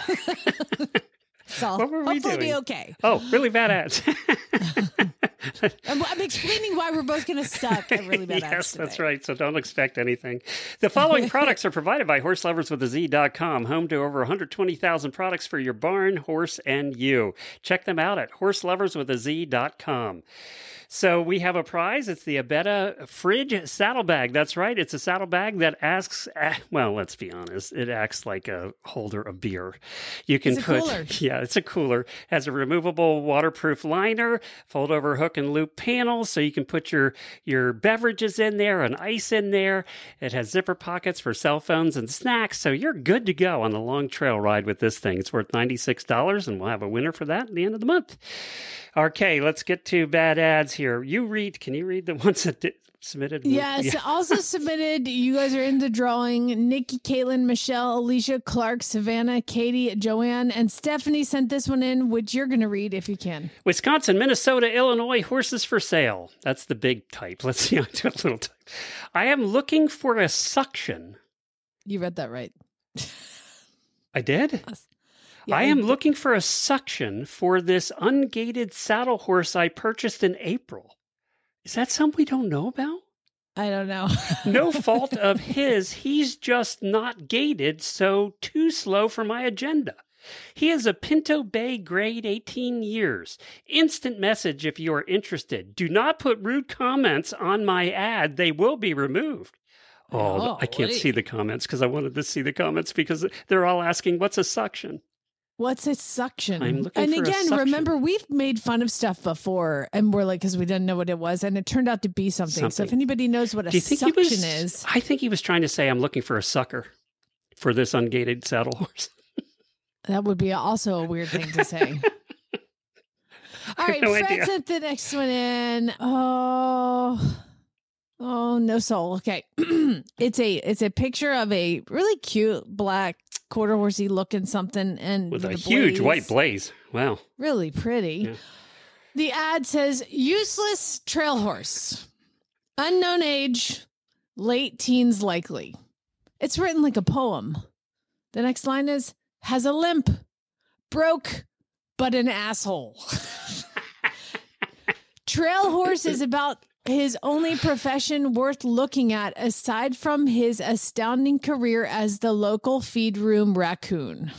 So What were we hopefully doing? be okay. Oh, really bad ads. I'm, I'm explaining why we're both going to suck at really bad ads Yes, today. that's right. So don't expect anything. The following products are provided by horse lovers with a Z dot com, home to over one hundred twenty thousand products for your barn, horse, and you. Check them out at horse lovers with a Z dot com. So we have a prize. It's the Abetta Fridge Saddlebag. That's right. It's a saddlebag that asks, uh, well, let's be honest, it acts like a holder of beer. You can It's a put, cooler. yeah, it's a cooler. Has a removable waterproof liner, fold over hook and loop panels, so you can put your your beverages in there and ice in there. It has zipper pockets for cell phones and snacks, so you're good to go on a long trail ride with this thing. It's worth ninety-six dollars, and we'll have a winner for that at the end of the month. Okay, let's get to bad ads here. You read, can you read the ones that did, submitted? Yes, Yeah. also submitted. You guys are in the drawing. Nikki, Caitlin, Michelle, Alicia, Clark, Savannah, Katie, Joanne, and Stephanie sent this one in, which you're going to read if you can. Wisconsin, Minnesota, Illinois, horses for sale. That's the big type. Let's see, I do a little type. I am looking for a suction. You read that right. I did? Yeah, I am looking for a suction for this ungated saddle horse I purchased in April. Is that something we don't know about? I don't know. No fault of his. He's just not gated, so too slow for my agenda. He is a Pinto Bay grade eighteen years. Instant message if you are interested. Do not put rude comments on my ad. They will be removed. Oh, I can't see the comments because I wanted to see the comments because they're all asking, what's a suction? What's a suction? I'm looking and for a again, suction. remember, we've made fun of stuff before, and we're like, because we didn't know what it was, and it turned out to be something. So Something. if anybody knows what a Do you think suction he was, is, I think he was trying to say, I'm looking for a sucker for this ungated saddle horse. that would be also a weird thing to say. All right, no Fred idea. sent the next one in. Oh, oh, no soul. Okay, it's a it's a picture of a really cute black quarter horsey looking something, and With a the huge blaze. white blaze. Wow. Really pretty. Yeah. The ad says useless trail horse, unknown age, late teens likely. It's written like a poem. The next line is has a limp, broke, but an asshole. Trail horse is about his only profession worth looking at aside from his astounding career as the local feed room raccoon.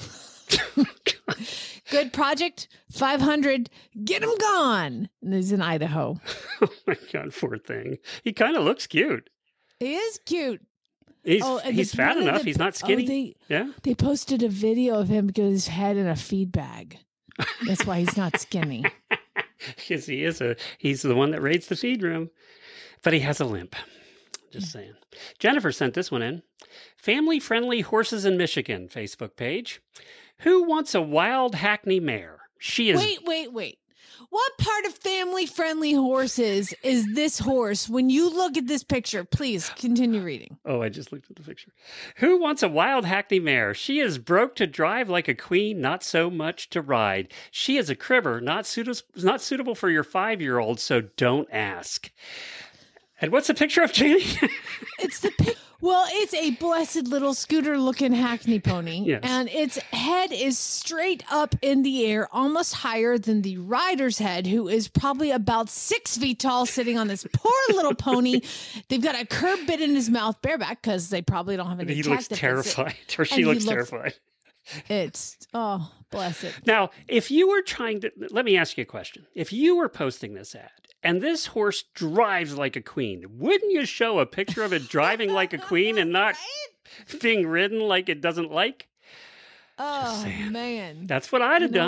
Good project, five hundred, get him gone. And he's in Idaho. Oh my God, poor thing. He kind of looks cute. He is cute. He's Oh, and he's the- fat one of enough. the- He's not oh, skinny. they- yeah. They posted a video of him with his head in a feed bag. That's why he's not skinny. Because he is a he's the one that raids the feed room. But he has a limp. Just saying. Jennifer sent this one in. Family friendly horses in Michigan Facebook page. Who wants a wild Hackney mare? She is Wait, wait, wait. What part of family friendly horses is this horse? When you look at this picture, please continue reading. Oh, I just looked at the picture. Who wants a wild Hackney mare? She is broke to drive like a queen, not so much to ride. She is a cribber, not, suit- not suitable for your five-year-old, so don't ask. And what's the picture of, Janie? It's the pic. Well, it's a blessed little scooter-looking Hackney pony, Yes. and its head is straight up in the air, almost higher than the rider's head, who is probably about six feet tall, sitting on this poor little pony. They've got a curb bit in his mouth, bareback, because they probably don't have any. He tack looks that fits it. terrified, or And she he looks looks- terrified. It's oh, bless it. Now, if you were trying to, let me ask you a question. If you were posting this ad and this horse drives like a queen, wouldn't you show a picture of it driving like a queen and not being ridden like it doesn't like? Oh saying. man, That's what I'd have You know done. what?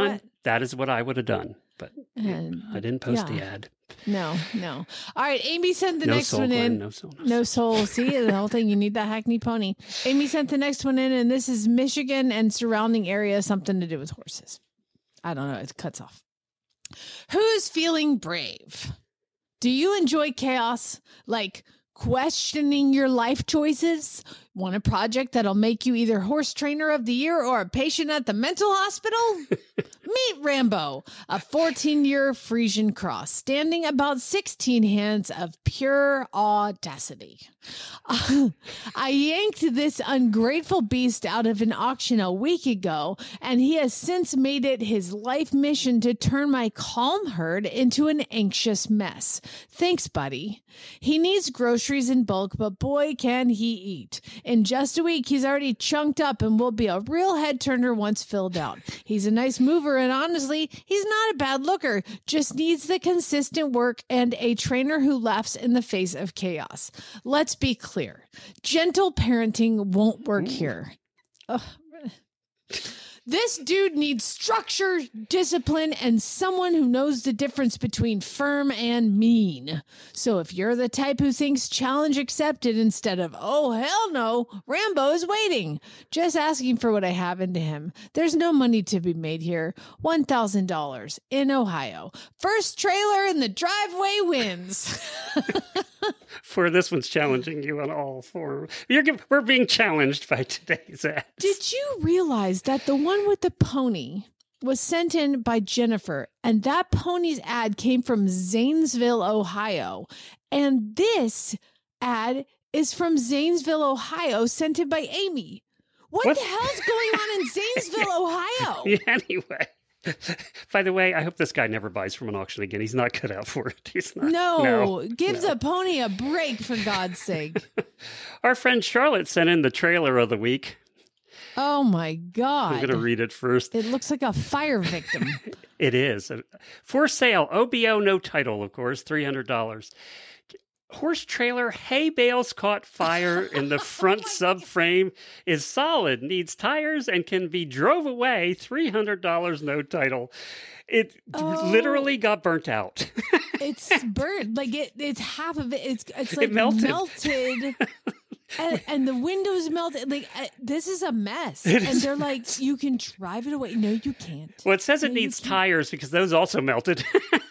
That is what I would have done, but And, I didn't post yeah. the ad. No, no. All right, Amy sent the No next soul, one Glenn, in. no soul, no No soul. See, the whole thing. You need that Hackney pony. Amy sent the next one in, and this is Michigan and surrounding area, something to do with horses. I don't know. It cuts off. Who's feeling brave? Do you enjoy chaos? Like questioning your life choices? Want a project that'll make you either horse trainer of the year or a patient at the mental hospital? Meet Rambo, a fourteen-year Frisian cross, standing about sixteen hands of pure audacity. Uh, I yanked this ungrateful beast out of an auction a week ago, and he has since made it his life mission to turn my calm herd into an anxious mess. Thanks, buddy. He needs groceries in bulk, but boy, can he eat. In just a week, he's already chunked up and will be a real head turner once filled out. He's a nice mover, and honestly, he's not a bad looker. Just needs the consistent work and a trainer who laughs in the face of chaos. Let's be clear. Gentle parenting won't work here. Ugh. This dude needs structure, discipline, and someone who knows the difference between firm and mean. So if you're the type who thinks challenge accepted instead of, oh, hell no, Rambo is waiting, just asking for what I have into him. There's no money to be made here. one thousand dollars in Ohio. First trailer in the driveway wins. For this one's challenging you on all four. You're, we're being challenged by today's ad. Did you realize that the one with the pony was sent in by Jennifer, and that pony's ad came from Zanesville, Ohio, and this ad is from Zanesville, Ohio, sent in by Amy? What, What? the hell's going on in Zanesville, Ohio? Yeah, anyway. By the way, I hope this guy never buys from an auction again. He's not cut out for it. He's not. No, no give no. the pony a break, for God's sake. Our friend Charlotte sent in the trailer of the week. Oh, my God. I'm going to read it first. It looks like a fire victim. It is. For sale, O B O, no title, of course, three hundred dollars. Horse trailer, hay bales caught fire in the front subframe, is solid, needs tires, and can be drove away, three hundred dollars, no title. It Oh. literally got burnt out. It's burnt. Like, it, it's half of it. It's, it's like It melted. melted. And, and the windows melted. Like, uh, this is a mess. It And is they're a like, mess. you can drive it away. No, you can't. Well, it says it No, you needs can't. tires because those also melted.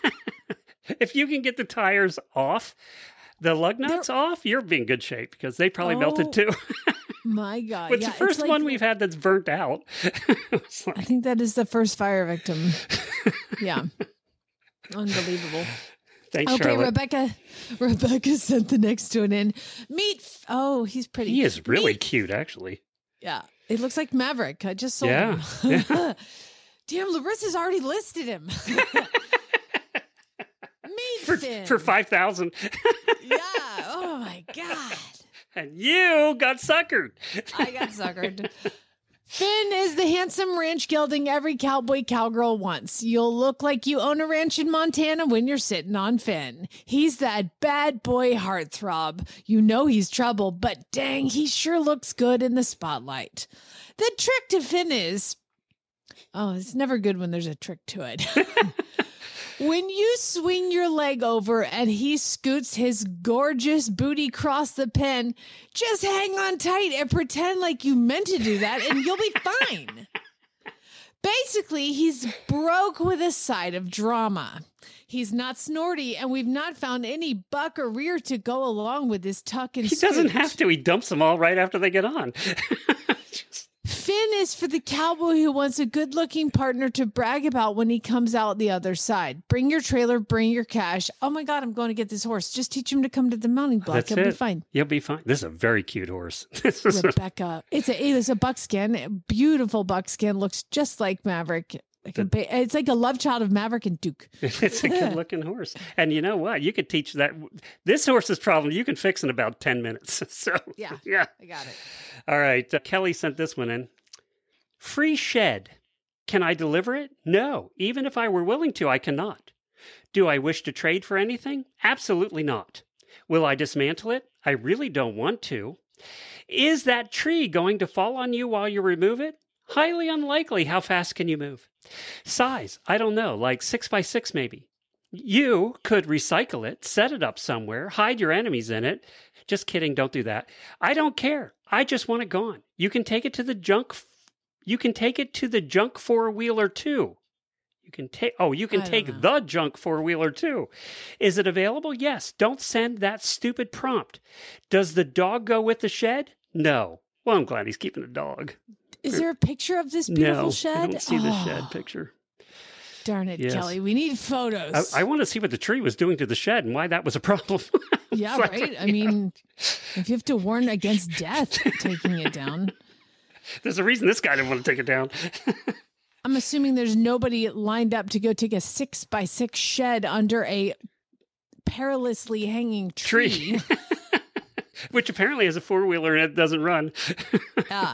If you can get the tires off, the lug nuts off, you're in good shape because they probably Oh, melted too. My God. But it's yeah, the first like- one we've had that's burnt out. It's like- I think that is the first fire victim. Yeah. Unbelievable. Thanks, Okay, Charlotte. Rebecca. Rebecca sent the next one in. Meet. Oh, he's pretty. He is really Meet- cute, actually. Yeah. It looks like Maverick. I just sold Yeah. him. Damn, Larissa's already listed him. Meet For, Finn. for five thousand Yeah. Oh my God. and you got suckered. I got suckered. Finn is the handsome ranch gelding every cowboy cowgirl wants. You'll look like you own a ranch in Montana when you're sitting on Finn. He's that bad boy heartthrob. You know he's trouble, but dang, he sure looks good in the spotlight. The trick to Finn is... Oh, it's never good when there's a trick to it. When you swing your leg over and he scoots his gorgeous booty across the pen, just hang on tight and pretend like you meant to do that and you'll be fine. Basically, he's broke with a side of drama. He's not snorty, and we've not found any buck or rear to go along with his tuck and He doesn't scoot. have to. He dumps them all right after they get on. Just- Finn is for the cowboy who wants a good-looking partner to brag about when he comes out the other side. Bring your trailer, bring your cash. Oh my God, I'm going to get this horse. Just teach him to come to the mounting block. That's He'll it. be fine. You'll be fine. This is a very cute horse. This is a- Rebecca. It's a it's a buckskin, a beautiful buckskin. Looks just like Maverick. Like a ba- It's like a love child of Maverick and Duke. It's a good looking horse. And you know what? You could teach that. This horse's problem you can fix in about ten minutes. So, Yeah. yeah. I got it. All right. Uh, Kelly sent this one in. Free shed. Can I deliver it? No. Even if I were willing to, I cannot. Do I wish to trade for anything? Absolutely not. Will I dismantle it? I really don't want to. Is that tree going to fall on you while you remove it? Highly unlikely. How fast can you move? Size, I don't know, like six by six maybe. You could recycle it, set it up somewhere, hide your enemies in it. Just kidding, don't do that. I don't care. I just want it gone. You can take it to the junk. You can take it to the junk four-wheeler too. You can take, oh, you can take the junk four-wheeler too. Is it available? Yes. Don't send that stupid prompt. Does the dog go with the shed? No. Well, I'm glad he's keeping the dog. Is there a picture of this beautiful no, shed? I don't see oh, the shed picture. Darn it, Yes. Kelly. We need photos. I, I want to see what the tree was doing to the shed and why that was a problem. yeah, like, right? I yeah. mean, if you have to warn against death taking it down. There's a reason this guy didn't want to take it down. I'm assuming there's nobody lined up to go take a six by six shed under a perilously hanging tree. Tree. Which apparently has a four-wheeler and it doesn't run. Yeah.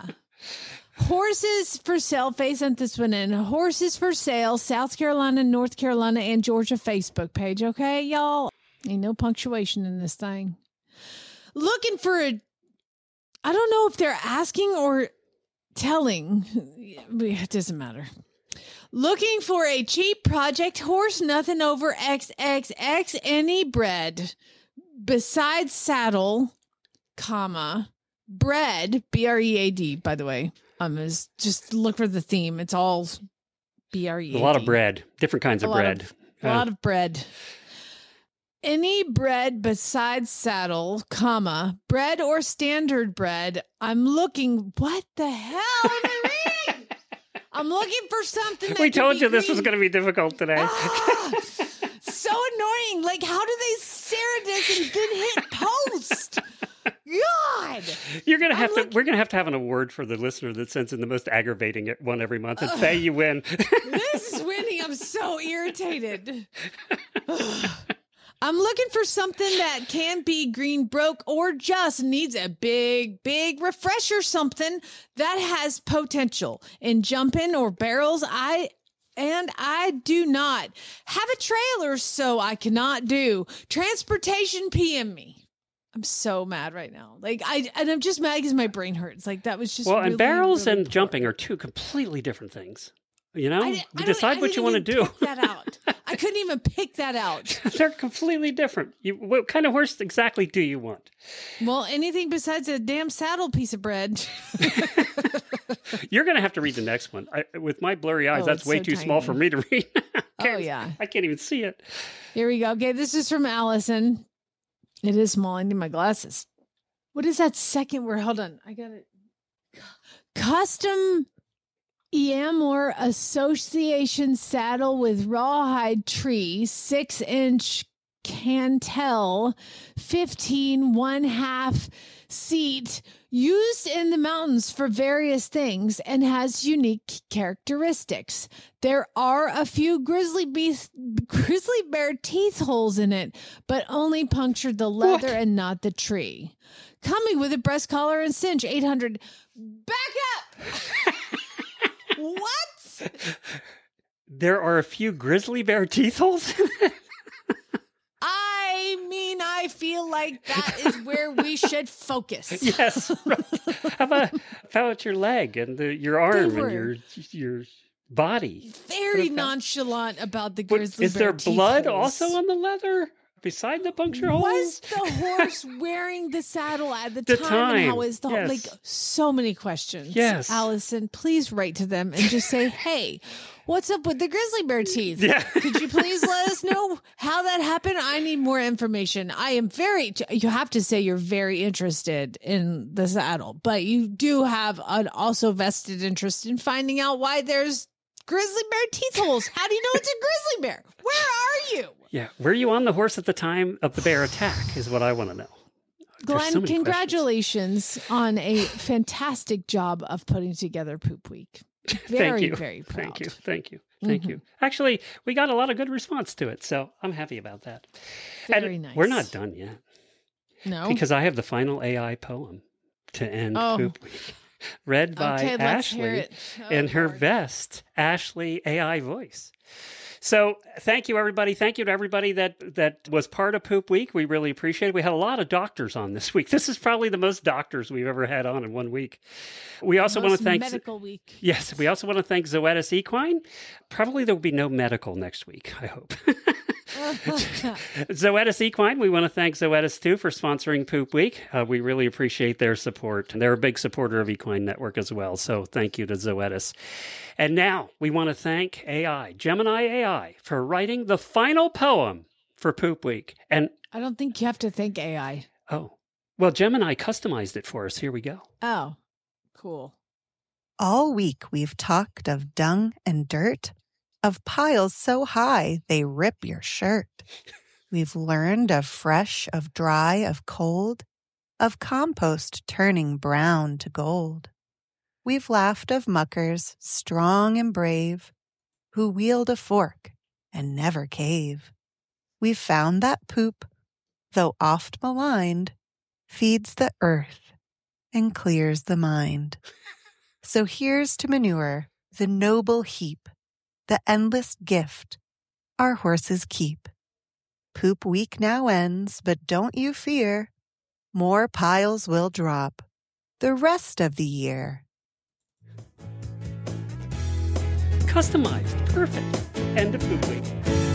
Horses for sale. Faye sent this one in. Horses for sale. South Carolina, North Carolina, and Georgia Facebook page. Okay, y'all? Ain't no punctuation in this thing. Looking for a... I don't know if they're asking or telling. It doesn't matter. Looking for a cheap project horse, nothing over X X X, any bread. Besides saddle, comma, bread, B R E A D, by the way. Um, is just look for the theme. It's all B R E A D. A lot of bread. Different kinds A of lot bread. of- A lot of bread. Any bread besides saddle, comma, bread or standard bread. I'm looking. What the hell am I reading? I'm looking for something that We can told be you this was green. going to be difficult today. Ah, so annoying. Like, how do they stare at this and then hit post? God. You're gonna have I'm to. look- We're gonna have to have an award for the listener that sends in the most aggravating one every month. And Faye, you win. This is winning. I'm so irritated. I'm looking for something that can be green broke or just needs a big, big refresher, something that has potential in jumping or barrels. I and I do not have a trailer, so I cannot do transportation. P M me. I'm so mad right now. Like I and I'm just mad because my brain hurts. Like that was just well, really, and barrels really and jumping are two completely different things. You know, I, di- you I don't- decide I what you want to didn't do. even pick that out. I couldn't even pick that out. They're completely different. You, what kind of horse exactly do you want? Well, anything besides a damn saddle piece of bread. You're going to have to read the next one. I, with my blurry eyes, Oh, that's it's way so too small tiny. for me to read. Oh, yeah. I can't even see it. Here we go. Okay, this is from Allison. It is small. I need my glasses. What is that second word? Hold on. I got it. Custom Eamor Association saddle with rawhide tree, six inch cantel, fifteen one half seat, used in the mountains for various things and has unique characteristics. There are a few grizzly beast, grizzly bear teeth holes in it, but only punctured the leather What? and not the tree. Coming with a breast collar and cinch, eight hundred. Back up! What? There are a few grizzly bear teeth holes in it. I mean, I feel like that is where we should focus. Yes. Right. How about how about your leg and the, your arm were- and your your body? Very What about- nonchalant about the What, grizzly is bear there teeth blood holes. also on the leather beside the puncture holes? Was the horse wearing the saddle at the, The time? And how time, is the yes. like so many questions? Yes. Allison, please write to them and just say, "Hey, what's up with the grizzly bear teeth? Yeah. Could you please let us know how that happened? I need more information. I am very. You have to say you're very interested in the saddle, but you do have an also vested interest in finding out why there's grizzly bear teeth holes. How do you know it's a grizzly bear? Where are you?" Yeah. Were you on the horse at the time of the bear attack? Is what I want to know. There's Glenn, so many congratulations on a fantastic job of putting together Poop Week. Very, Thank you. very proud. Thank you. Thank you. Thank Mhm. you. Actually, we got a lot of good response to it, so I'm happy about that. Very And nice. We're not done yet No. because I have the final A I poem to end Oh. Poop Week, read by Okay, let's hear Ashley it. Oh, in her Lord. best Ashley A I voice. So thank you, everybody. Thank you to everybody that, that was part of Poop Week. We really appreciate it. We had a lot of doctors on this week. This is probably the most doctors we've ever had on in one week. We also want to thank... medical week. Yes, we also want to thank Zoetis Equine. Probably there will be no medical next week, I hope. Zoetis Equine, we want to thank Zoetis too for sponsoring Poop Week. Uh, we really appreciate their support. And they're a big supporter of Equine Network as well. So thank you to Zoetis. And now we want to thank A I, Gemini A I, for writing the final poem for Poop Week. And I don't think you have to thank A I. Oh, well, Gemini customized it for us. Here we go. Oh, cool. All week we've talked of dung and dirt, of piles so high they rip your shirt. We've learned of fresh, of dry, of cold, of compost turning brown to gold. We've laughed of muckers, strong and brave, who wield a fork and never cave. We've found that poop, though oft maligned, feeds the earth and clears the mind. So here's to manure, the noble heap, the endless gift our horses keep. Poop Week now ends, but don't you fear, more piles will drop the rest of the year. Customized. Perfect. End of Poop Week.